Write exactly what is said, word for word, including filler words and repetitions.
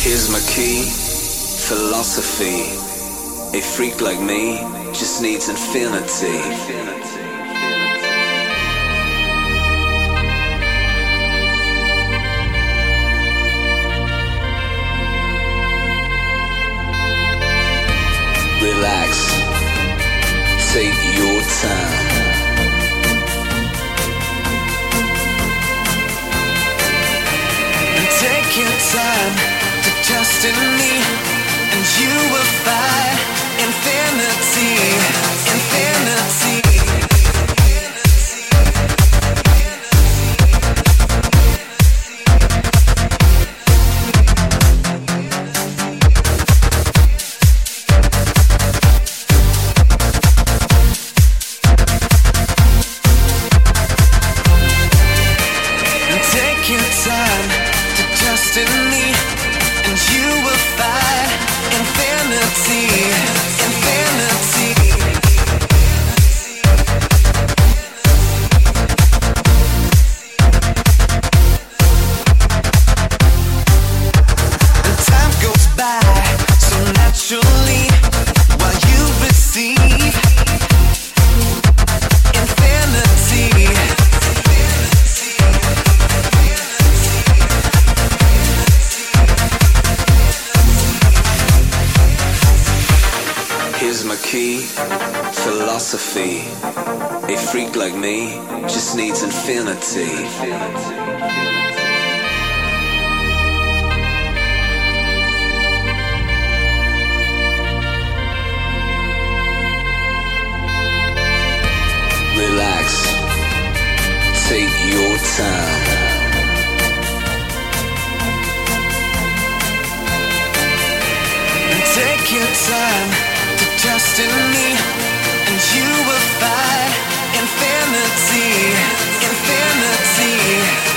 Here's my key, philosophy. A freak like me just needs infinity. Relax, take your time. And take your time to trust in me, and you will find infinity, infinity. Philosophy. A freak like me just needs infinity. Relax, take your time. And take your time to trust in me, and you will find infinity, infinity.